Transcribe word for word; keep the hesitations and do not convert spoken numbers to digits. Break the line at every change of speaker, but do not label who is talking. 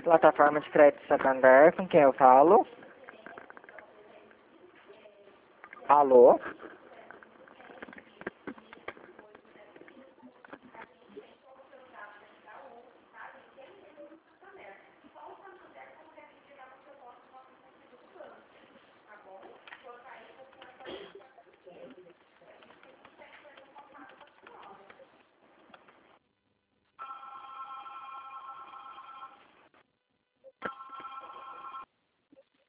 Plataforma de crédito Santander, com quem eu falo? Alô?